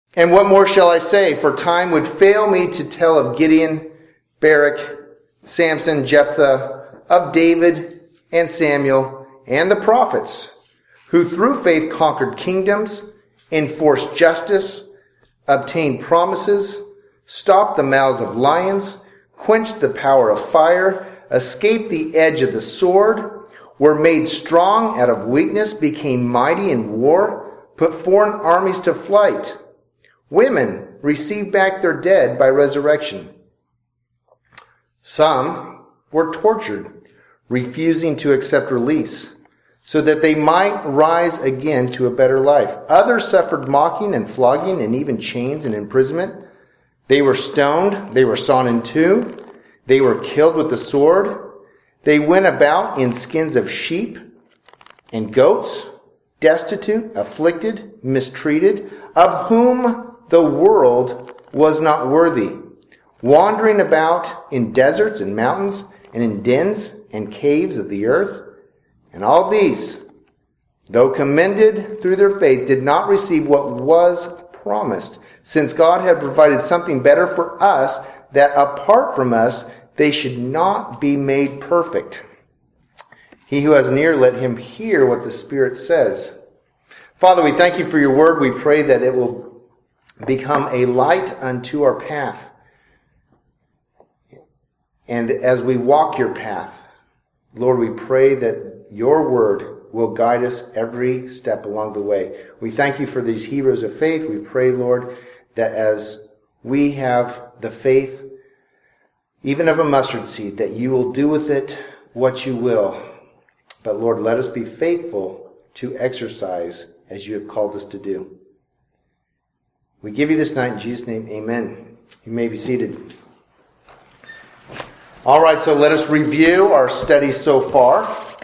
And what more shall I say? For time would fail me to tell of Gideon, Barak, Samson, Jephthah, of David and Samuel, and the prophets, who through faith conquered kingdoms, enforced justice, obtained promises, stopped the mouths of lions, quenched the power of fire, escaped the edge of the sword, were made strong out of weakness, became mighty in war, put foreign armies to flight. Women received back their dead by resurrection. Some were tortured, refusing to accept release, so that they might rise again to a better life. Others suffered mocking and flogging and even chains and imprisonment. They were stoned, they were sawn in two, they were killed with the sword. They went about in skins of sheep and goats, destitute, afflicted, mistreated, of whom the world was not worthy, wandering about in deserts and mountains and in dens and caves of the earth. And all these, though commended through their faith, did not receive what was promised, since God had provided something better for us, that apart from us they should not be made perfect. He who has an ear, let him hear what the Spirit says. Father, we thank you for your word. We pray that it will become a light unto our path. And as we walk your path, Lord, we pray that your word will guide us every step along the way. We thank you for these heroes of faith. We pray, Lord, that as we have the faith, even of a mustard seed, that you will do with it what you will. But Lord, let us be faithful to exercise as you have called us to do. We give you this night in Jesus' name, amen. You may be seated. All right, so let us review our study so far.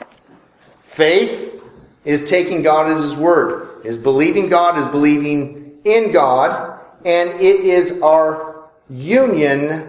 Faith is taking God at his word, is believing God, is believing in God, and it is our union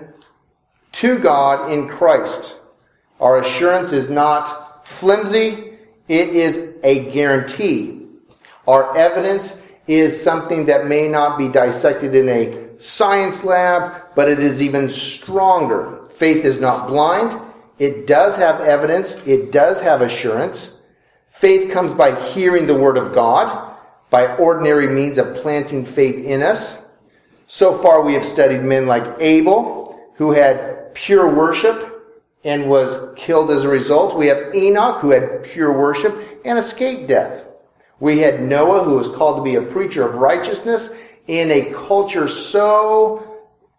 to God in Christ. Our assurance is not flimsy, it is a guarantee. Our evidence is something that may not be dissected in a science lab, but it is even stronger. Faith is not blind. It does have evidence. It does have assurance. Faith comes by hearing the word of God, by ordinary means of planting faith in us. So far we have studied men like Abel, who had pure worship and was killed as a result. We have Enoch, who had pure worship and escaped death. We had Noah, who was called to be a preacher of righteousness in a culture so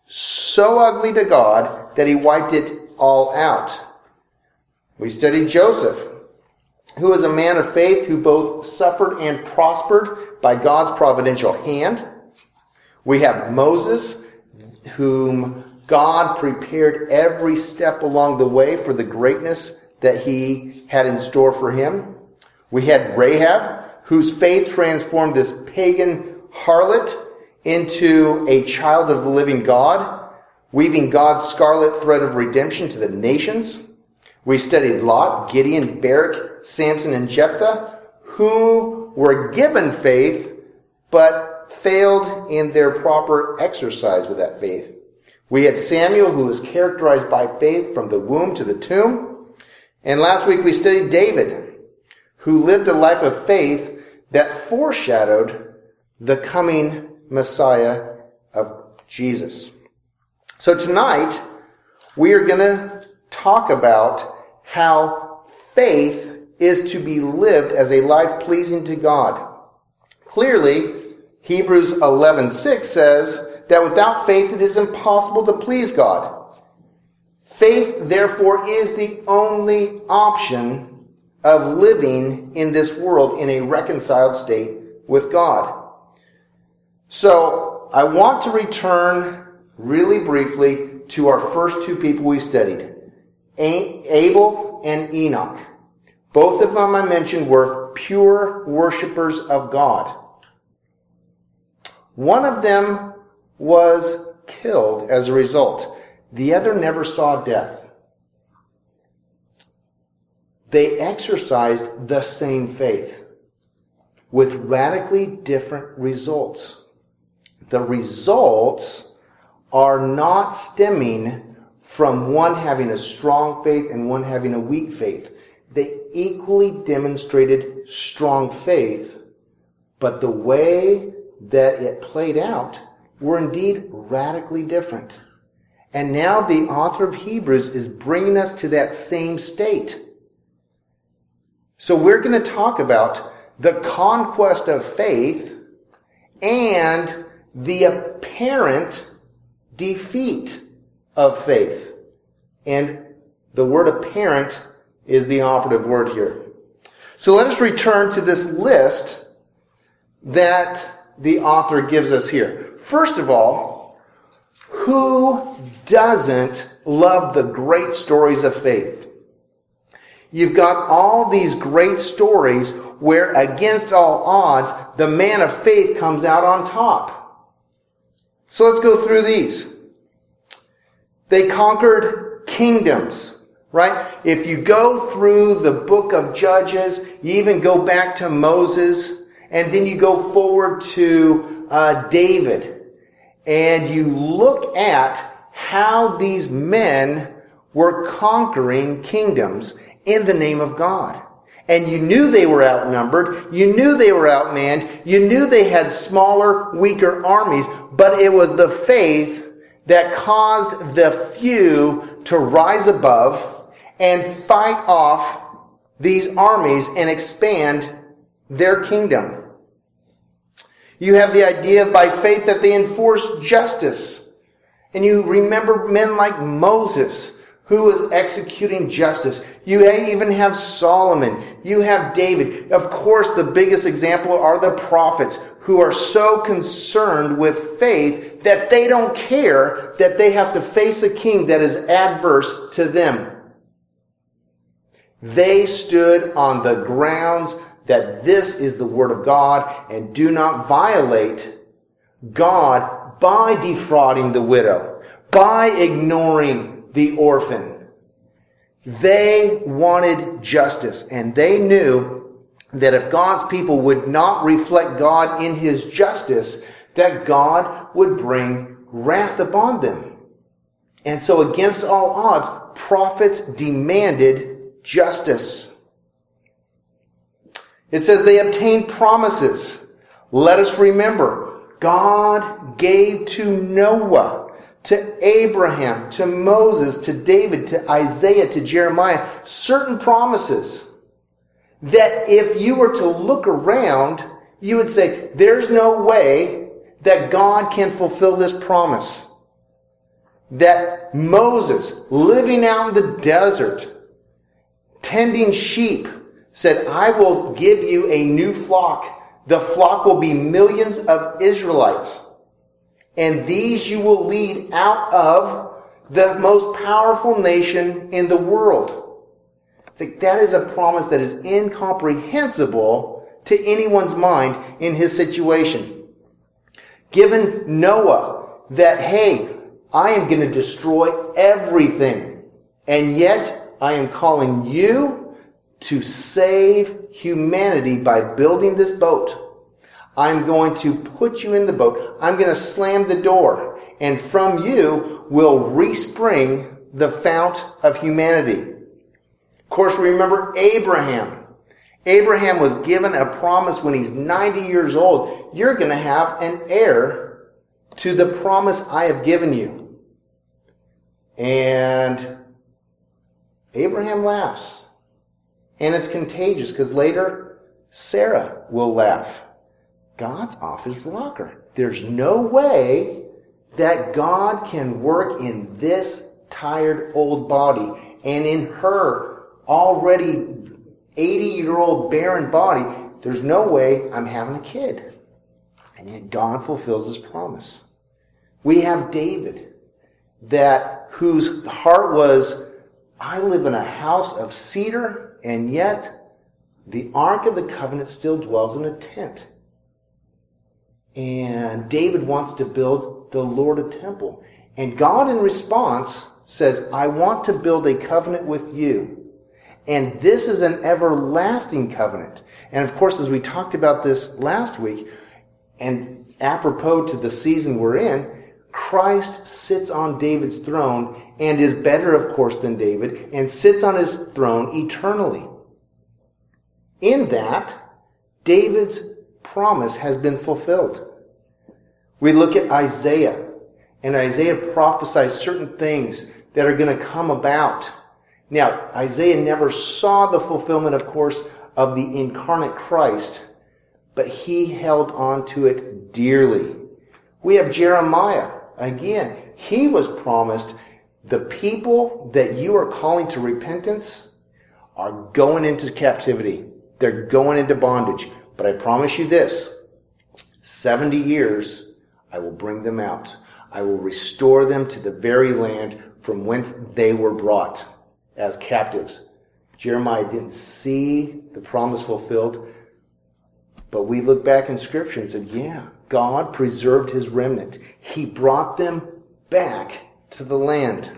ugly to God that he wiped it all out. We studied Joseph, who was a man of faith who both suffered and prospered by God's providential hand. We have Moses, whom God prepared every step along the way for the greatness that he had in store for him. We had Rahab, whose faith transformed this pagan harlot into a child of the living God, weaving God's scarlet thread of redemption to the nations. We studied Lot, Gideon, Barak, Samson, and Jephthah, who were given faith, but failed in their proper exercise of that faith. We had Samuel, who was characterized by faith from the womb to the tomb. And last week we studied David, who lived a life of faith that foreshadowed the coming Messiah of Jesus. So tonight, we are going to talk about how faith is to be lived as a life pleasing to God. Clearly, Hebrews 11:6 says that without faith it is impossible to please God. Faith, therefore, is the only option of living in this world in a reconciled state with God. So, I want to return really briefly to our first two people we studied, Abel and Enoch. Both of them I mentioned were pure worshipers of God. One of them was killed as a result. The other never saw death. They exercised the same faith with radically different results. the results are not stemming from one having a strong faith and one having a weak faith. They equally demonstrated strong faith, but the way that it played out were indeed radically different. And now the author of Hebrews is bringing us to that same state. So we're going to talk about the conquest of faith and the apparent defeat of faith. And the word apparent is the operative word here. So let us return to this list that the author gives us here. First of all, who doesn't love the great stories of faith? You've got all these great stories where, against all odds, the man of faith comes out on top. So let's go through these. They conquered kingdoms, right? If you go through the book of Judges, you even go back to Moses, and then you go forward to David, and you look at how these men were conquering kingdoms in the name of God. And you knew they were outnumbered. You knew they were outmanned. You knew they had smaller, weaker armies. But it was the faith that caused the few to rise above and fight off these armies and expand their kingdom. You have the idea by faith that they enforced justice. And you remember men like Moses, who was executing justice. You even have Solomon. You have David. Of course, the biggest example are the prophets, who are so concerned with faith that they don't care that they have to face a king that is adverse to them. They stood on the grounds that this is the word of God and do not violate God by defrauding the widow, by ignoring the orphan. They wanted justice, and they knew that if God's people would not reflect God in His justice, that God would bring wrath upon them. And so against all odds, prophets demanded justice. It says they obtained promises. Let us remember, God gave to Noah, to Abraham, to Moses, to David, to Isaiah, to Jeremiah, certain promises that if you were to look around, you would say, there's no way that God can fulfill this promise. That Moses, living out in the desert, tending sheep, said, I will give you a new flock. The flock will be millions of Israelites. And these you will lead out of the most powerful nation in the world. That is a promise that is incomprehensible to anyone's mind in his situation. Given Noah that, hey, I am going to destroy everything. And yet I am calling you to save humanity by building this boat. I'm going to put you in the boat. I'm going to slam the door. And from you will respring the fount of humanity. Of course, remember Abraham. Abraham was given a promise when he's 90 years old. You're going to have an heir to the promise I have given you. And Abraham laughs. And it's contagious because later Sarah will laugh. God's off his rocker. There's no way that God can work in this tired old body and in her already 80-year-old barren body. There's no way I'm having a kid. And yet God fulfills his promise. We have David, whose heart was, I live in a house of cedar, and yet the Ark of the Covenant still dwells in a tent. And David wants to build the Lord a temple. And God in response says, I want to build a covenant with you. And this is an everlasting covenant. And of course, as we talked about this last week, and apropos to the season we're in, Christ sits on David's throne and is better, of course, than David, and sits on his throne eternally. In that, David's promise has been fulfilled. We look at Isaiah, and Isaiah prophesies certain things that are going to come about. Now, Isaiah never saw the fulfillment, of course, of the incarnate Christ, but he held on to it dearly. We have Jeremiah. Again, he was promised the people that you are calling to repentance are going into captivity. They're going into bondage. But I promise you this, 70 years, I will bring them out. I will restore them to the very land from whence they were brought as captives. Jeremiah didn't see the promise fulfilled, but we look back in Scripture and said, yeah, God preserved his remnant. He brought them back to the land.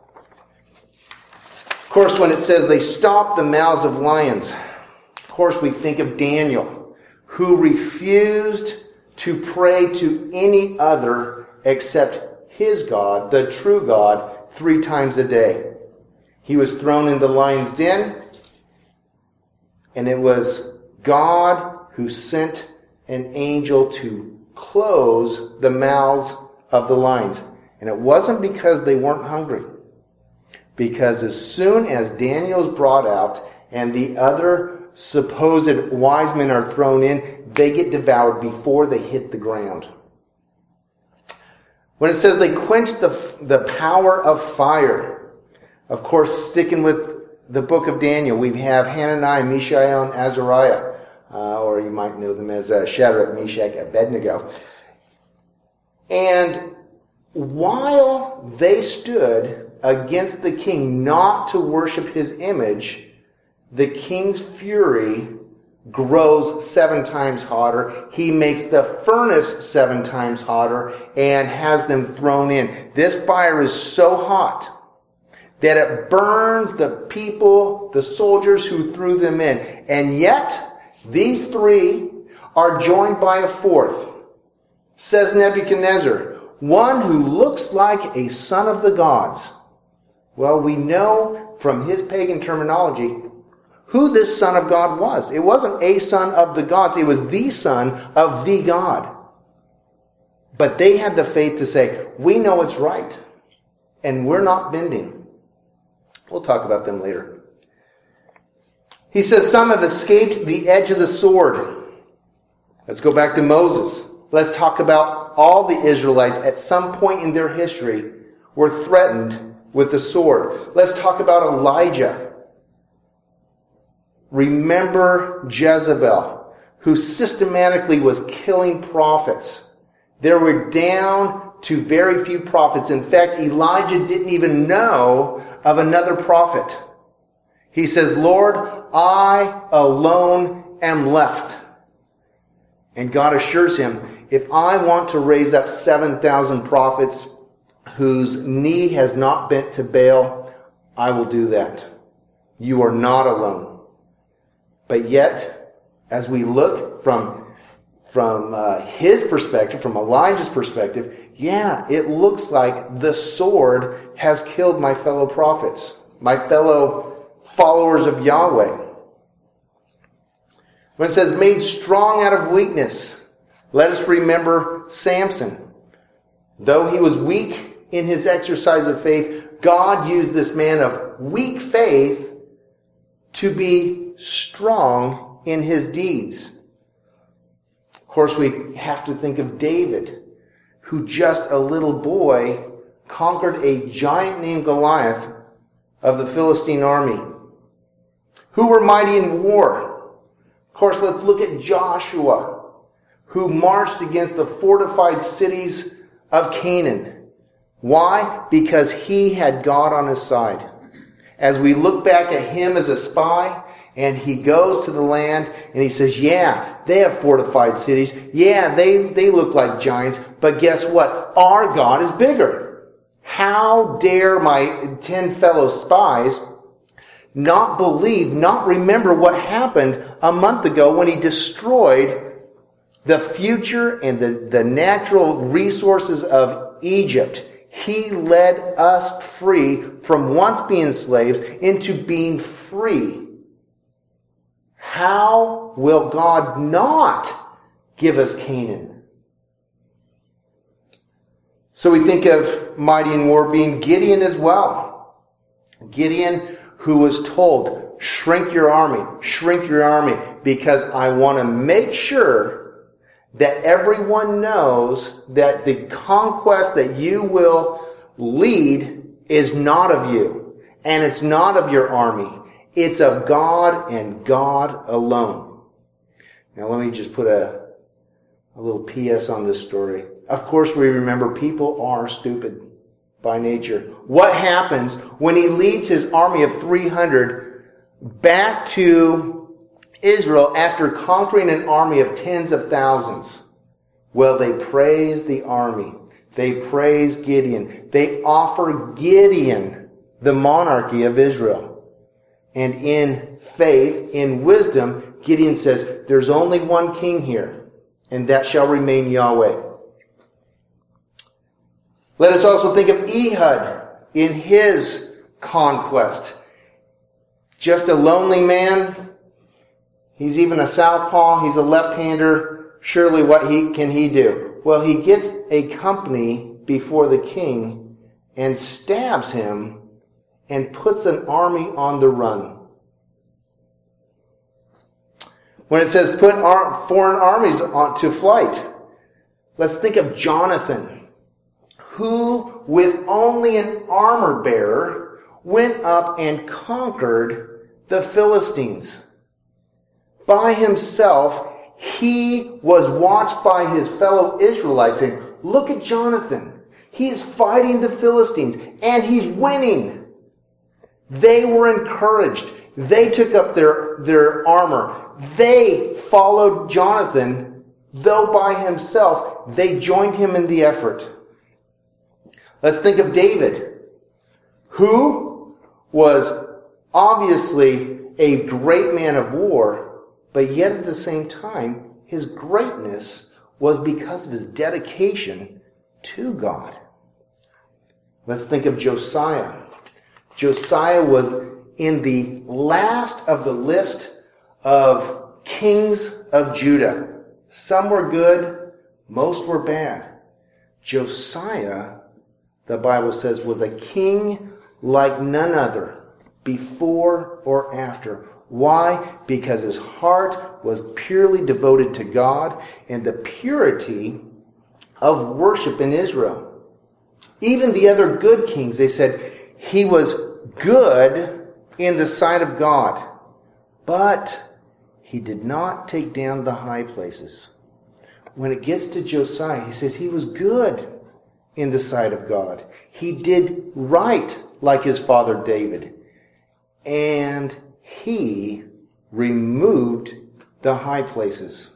Of course, when it says they stopped the mouths of lions, of course we think of Daniel, who refused to pray to any other except his God, the true God, 3 times a day. He was thrown in the lion's den, and it was God who sent an angel to close the mouths of the lions. And it wasn't because they weren't hungry. Because as soon as Daniel's brought out and the other supposed wise men are thrown in, they get devoured before they hit the ground. When it says they quenched the power of fire, of course, sticking with the book of Daniel, we have Hananiah, Mishael, and Azariah, or you might know them as Shadrach, Meshach, Abednego. And while they stood against the king not to worship his image, the king's fury grows 7 times hotter. He makes the furnace 7 times hotter and has them thrown in. This fire is so hot that it burns the people, the soldiers who threw them in. And yet, these 3 are joined by a 4th. Says Nebuchadnezzar, one who looks like a son of the gods. Well, we know from his pagan terminology who this son of God was. It wasn't a son of the gods. It was the son of the God. But they had the faith to say, we know it's right, and we're not bending. We'll talk about them later. He says some have escaped the edge of the sword. Let's go back to Moses. Let's talk about all the Israelites at some point in their history were threatened with the sword. Let's talk about Elijah. Remember Jezebel, who systematically was killing prophets. There were down to very few prophets. In fact, Elijah didn't even know of another prophet. He says, Lord, I alone am left. And God assures him, if I want to raise up 7,000 prophets whose knee has not bent to Baal, I will do that. You are not alone. But yet, as we look from his perspective, from Elijah's perspective, yeah, it looks like the sword has killed my fellow prophets, my fellow followers of Yahweh. When it says made strong out of weakness, let us remember Samson. Though he was weak in his exercise of faith, God used this man of weak faith to be strong in his deeds. Of course, we have to think of David, who just a little boy conquered a giant named Goliath of the Philistine army, who were mighty in war. Of course, let's look at Joshua, who marched against the fortified cities of Canaan. Why? Because he had God on his side. As we look back at him as a spy, and he goes to the land and he says, yeah, they have fortified cities. Yeah, they look like giants. But guess what? Our God is bigger. How dare my 10 fellow spies not believe, not remember what happened a month ago when he destroyed the future and the natural resources of Egypt. He led us free from once being slaves into being free. How will God not give us Canaan? So we think of mighty in war being Gideon as well. Gideon, who was told, shrink your army, because I want to make sure that everyone knows that the conquest that you will lead is not of you, and it's not of your army. It's of God and God alone. Now let me just put a little PS on this story. Of course we remember people are stupid by nature. What happens when he leads his army of 300 back to Israel after conquering an army of tens of thousands? Well, they praise the army. They praise Gideon. They offer Gideon the monarchy of Israel. And in faith, in wisdom, Gideon says, there's only one king here, and that shall remain Yahweh. Let us also think of Ehud in his conquest. Just a lonely man. He's even a southpaw. He's a left-hander. Surely what can he do? Well, he gets a company before the king and stabs him and puts an army on the run. When it says put foreign armies to flight, let's think of Jonathan, who with only an armor bearer went up and conquered the Philistines. By himself, he was watched by his fellow Israelites saying, look at Jonathan. He's fighting the Philistines and he's winning. They were encouraged. They took up their armor. They followed Jonathan, though by himself, they joined him in the effort. Let's think of David, who was obviously a great man of war, but yet at the same time, his greatness was because of his dedication to God. Let's think of Josiah. Josiah was in the last of the list of kings of Judah. Some were good, most were bad. Josiah, the Bible says, was a king like none other, before or after. Why? Because his heart was purely devoted to God and the purity of worship in Israel. Even the other good kings, they said, he was good in the sight of God, but he did not take down the high places. When it gets to Josiah, he says he was good in the sight of God. He did right like his father David. And he removed the high places.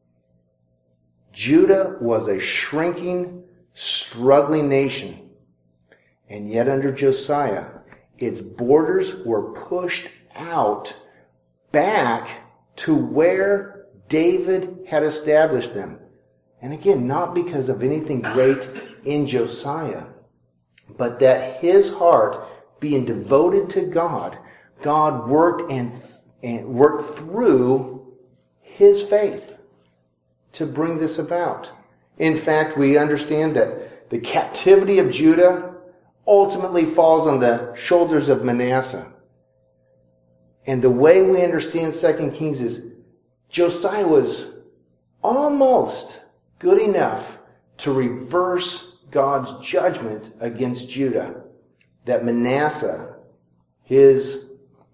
Judah was a shrinking, struggling nation. And yet under Josiah, its borders were pushed out back to where David had established them. And again, not because of anything great in Josiah, but that his heart, being devoted to God, God worked and worked through his faith to bring this about. In fact, we understand that the captivity of Judah ultimately falls on the shoulders of Manasseh. And the way we understand 2 Kings is Josiah was almost good enough to reverse God's judgment against Judah. That Manasseh, his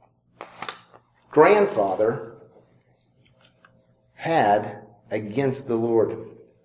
grandfather, had against the Lord.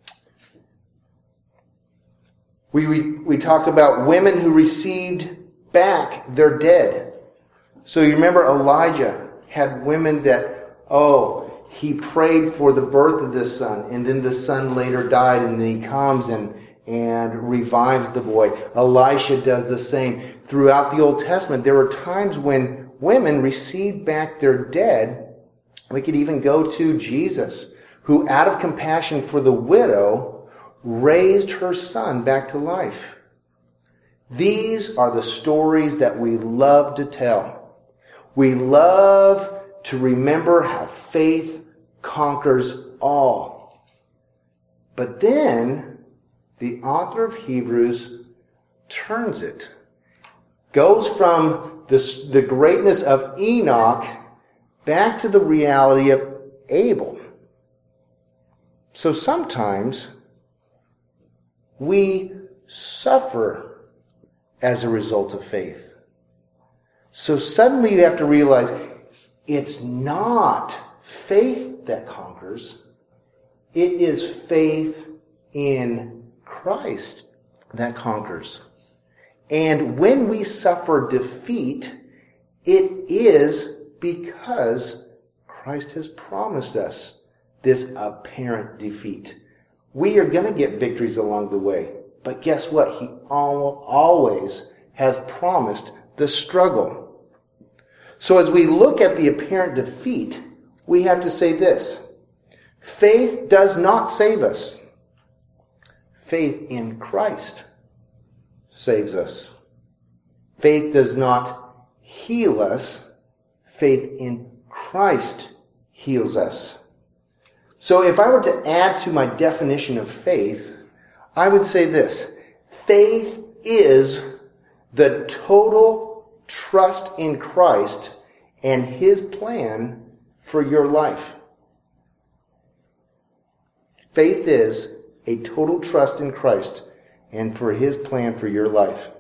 We talk about women who received back their dead. So you remember Elijah had women that, he prayed for the birth of this son, and then the son later died, and then he comes and revives the boy. Elisha does the same. Throughout the Old Testament, there were times when women received back their dead. We could even go to Jesus, who out of compassion for the widow raised her son back to life. These are the stories that we love to tell. We love to remember how faith conquers all. But then the author of Hebrews turns it. Goes from the greatness of Enoch back to the reality of Abel. So sometimes we suffer as a result of faith. So suddenly you have to realize it's not faith that conquers. It is faith in Christ that conquers. And when we suffer defeat, it is because Christ has promised us this apparent defeat. We are going to get victories along the way. But guess what? He always has promised the struggle. So as we look at the apparent defeat, we have to say this. Faith does not save us. Faith in Christ saves us. Faith does not heal us. Faith in Christ heals us. So if I were to add to my definition of faith, I would say this. Faith is the total trust in Christ and His plan for your life. Faith is a total trust in Christ and for His plan for your life.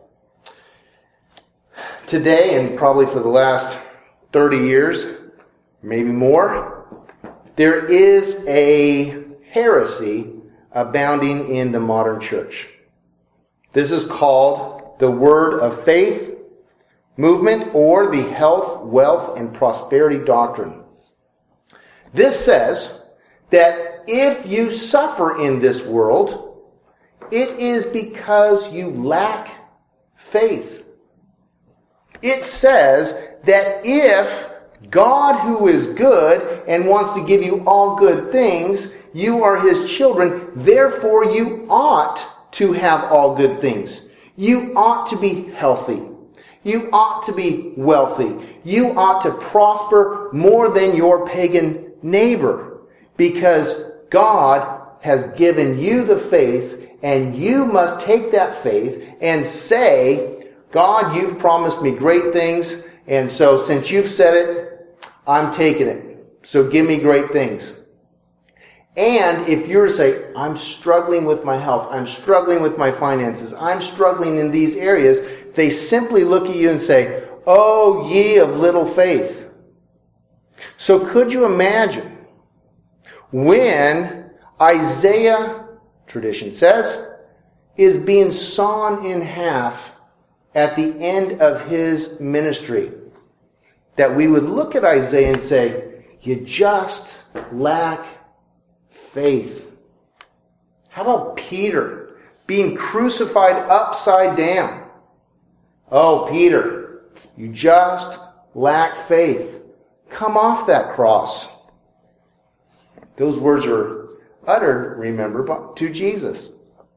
Today, and probably for the last 30 years, maybe more, there is a heresy abounding in the modern church. This is called the Word of Faith movement or the health, wealth, and prosperity doctrine. This says that if you suffer in this world, it is because you lack faith. It says that if God, who is good and wants to give you all good things, you are His children, therefore you ought to have all good things. You ought to be healthy. You ought to be wealthy. You ought to prosper more than your pagan neighbor, because God has given you the faith, and you must take that faith and say, God, you've promised me great things, and so since you've said it, I'm taking it. So give me great things. And if you're to say, I'm struggling with my health, I'm struggling with my finances, I'm struggling in these areas, they simply look at you and say, oh, ye of little faith. So could you imagine when Isaiah, tradition says, is being sawn in half at the end of his ministry, that we would look at Isaiah and say, you just lack faith. How about Peter being crucified upside down? Oh, Peter, you just lack faith. Come off that cross. Those words are uttered, remember, to Jesus.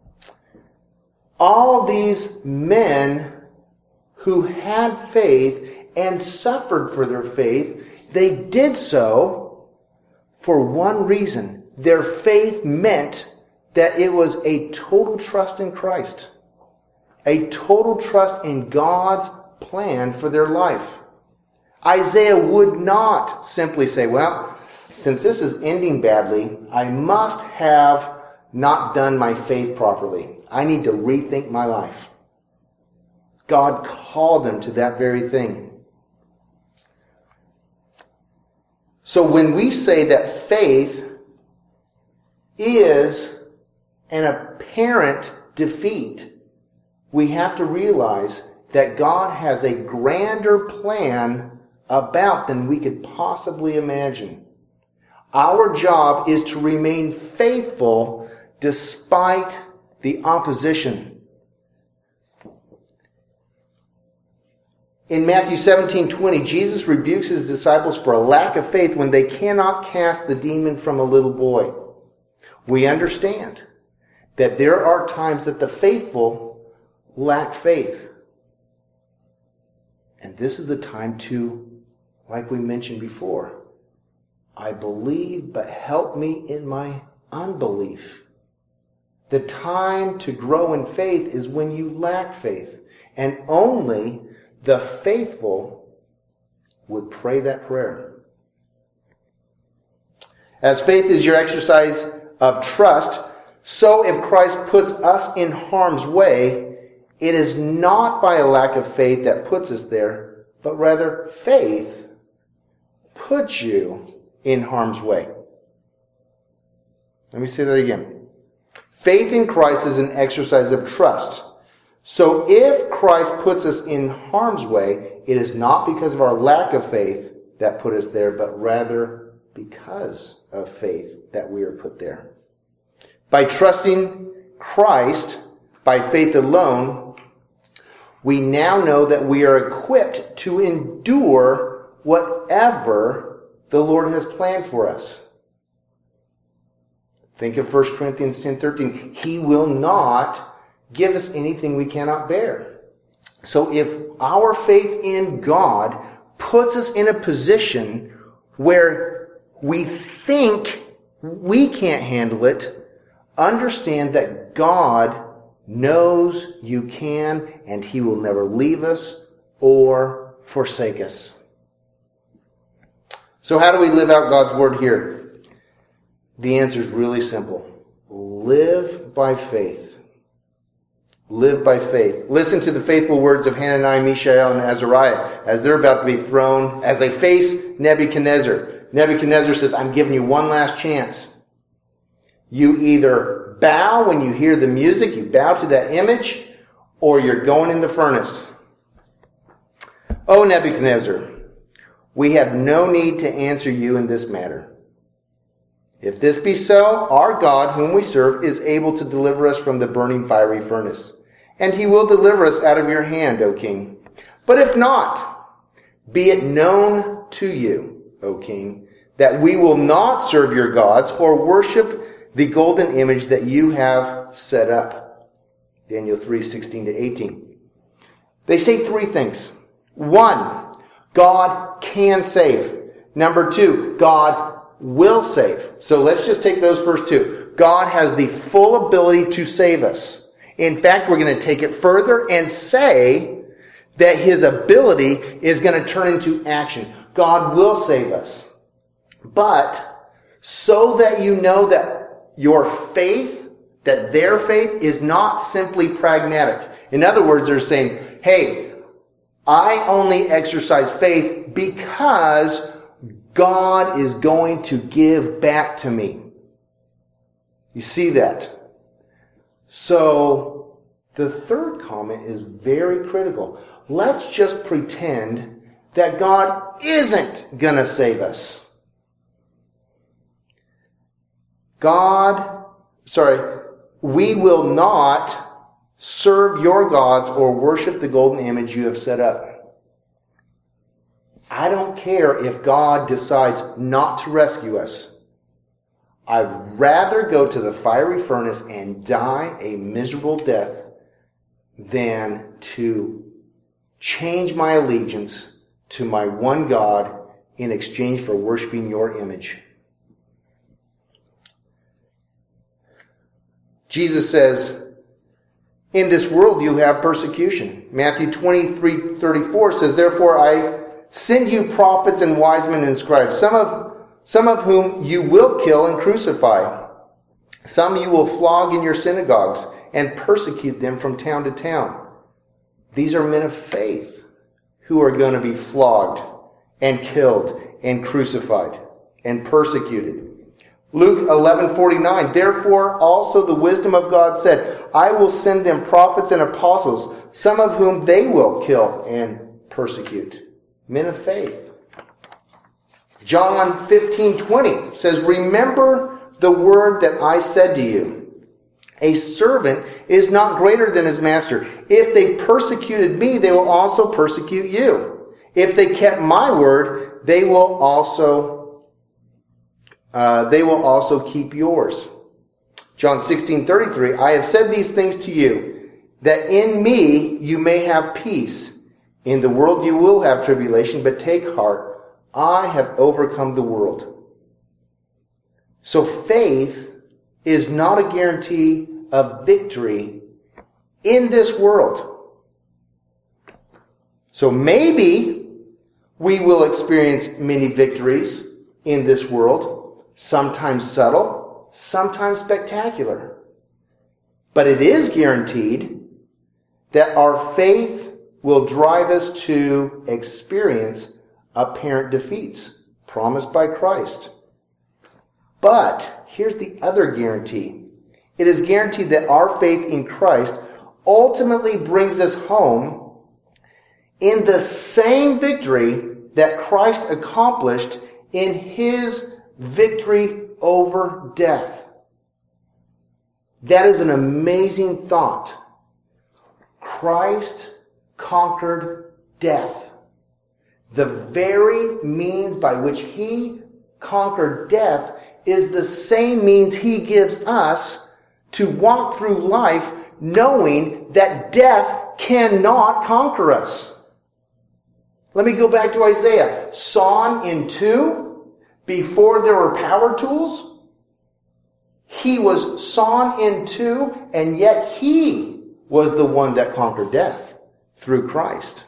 All these men who had faith and suffered for their faith, they did so for one reason. Their faith meant that it was a total trust in Christ. A total trust in God's plan for their life. Isaiah would not simply say, well, since this is ending badly, I must have not done my faith properly. I need to rethink my life. God called them to that very thing. So when we say that faith is an apparent defeat, we have to realize that God has a grander plan about than we could possibly imagine. Our job is to remain faithful despite the opposition. In Matthew 17:20, Jesus rebukes his disciples for a lack of faith when they cannot cast the demon from a little boy. We understand that there are times that the faithful lack faith. And this is the time to, like we mentioned before, I believe, but help me in my unbelief. The time to grow in faith is when you lack faith. And only the faithful would pray that prayer. As faith is your exercise of trust, so if Christ puts us in harm's way, it is not by a lack of faith that puts us there, but rather faith puts you in harm's way. Let me say that again. Faith in Christ is an exercise of trust. So if Christ puts us in harm's way, it is not because of our lack of faith that put us there, but rather because of faith that we are put there. By trusting Christ, by faith alone, we now know that we are equipped to endure whatever the Lord has planned for us. Think of 1 Corinthians 10:13. He will not give us anything we cannot bear. So if our faith in God puts us in a position where we think we can't handle it, understand that God knows you can, and He will never leave us or forsake us. So how do we live out God's word here? The answer is really simple. Live by faith. Live by faith. Listen to the faithful words of Hananiah, Mishael, and Azariah as they're about to be thrown, as they face Nebuchadnezzar. Nebuchadnezzar says, I'm giving you one last chance. You either bow when you hear the music, you bow to that image, or you're going in the furnace. O Nebuchadnezzar, we have no need to answer you in this matter. If this be so, our God, whom we serve, is able to deliver us from the burning fiery furnace. And He will deliver us out of your hand, O king. But if not, be it known to you, O king, that we will not serve your gods or worship the golden image that you have set up. Daniel 3:16-18. They say three things. 1, God can save. Number 2, God will save. So let's just take those first two. God has the full ability to save us. In fact, we're going to take it further and say that His ability is going to turn into action. God will save us. But so that you know that your faith, that their faith is not simply pragmatic. In other words, they're saying, hey, I only exercise faith because God is going to give back to me. You see that? So, the third comment is very critical. Let's just pretend that God isn't going to save us. We will not serve your gods or worship the golden image you have set up. I don't care if God decides not to rescue us. I'd rather go to the fiery furnace and die a miserable death than to change my allegiance to my one God in exchange for worshiping your image. Jesus says, in this world you have persecution. Matthew 23:34 says, therefore I send you prophets and wise men and scribes, some of whom you will kill and crucify. Some you will flog in your synagogues and persecute them from town to town. These are men of faith who are going to be flogged and killed and crucified and persecuted. Luke 11:49, therefore also the wisdom of God said, I will send them prophets and apostles, some of whom they will kill and persecute. Men of faith. John 15:20 says, remember the word that I said to you. A servant is not greater than his master. If they persecuted me, they will also persecute you. If they kept my word, they will also keep yours. John 16:33, I have said these things to you, that in me you may have peace. In the world you will have tribulation, but take heart, I have overcome the world. So faith is not a guarantee of victory in this world. So maybe we will experience many victories in this world, sometimes subtle, sometimes spectacular. But it is guaranteed that our faith will drive us to experience apparent defeats promised by Christ. But here's the other guarantee. It is guaranteed that our faith in Christ ultimately brings us home in the same victory that Christ accomplished in his victory over death. That is an amazing thought. Christ conquered death. The very means by which he conquered death is the same means he gives us to walk through life knowing that death cannot conquer us. Let me go back to Isaiah. Sawn in two before there were power tools. He was sawn in two, and yet he was the one that conquered death through Christ.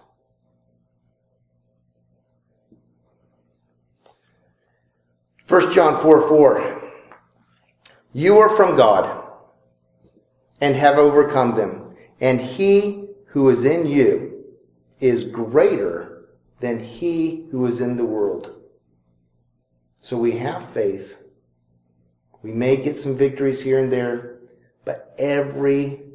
First John 4:4. You are from God and have overcome them, and he who is in you is greater than he who is in the world. So we have faith. We may get some victories here and there, but everything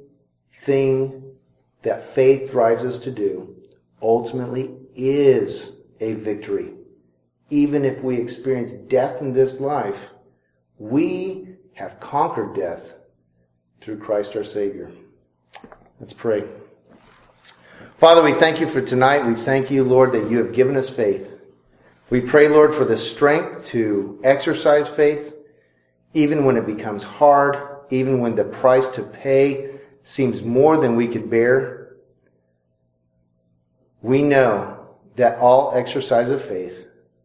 that faith drives us to do ultimately is a victory. Even if we experience death in this life, we have conquered death through Christ our Savior. Let's pray. Father, we thank you for tonight. We thank you, Lord, that you have given us faith. We pray, Lord, for the strength to exercise faith, even when it becomes hard, even when the price to pay seems more than we could bear. We know that all exercise of faith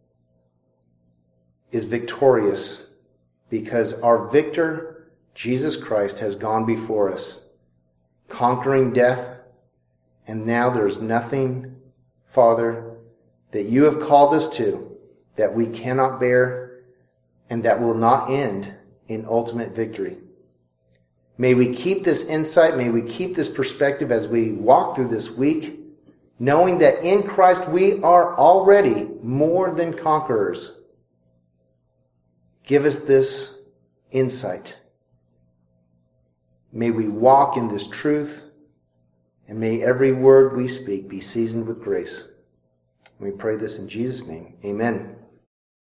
is victorious because our victor, Jesus Christ, has gone before us, conquering death. And now there's nothing, Father, that you have called us to that we cannot bear and that will not end in ultimate victory. May we keep this insight, may we keep this perspective as we walk through this week, knowing that in Christ we are already more than conquerors. Give us this insight. May we walk in this truth. And may every word we speak be seasoned with grace. We pray this in Jesus' name. Amen.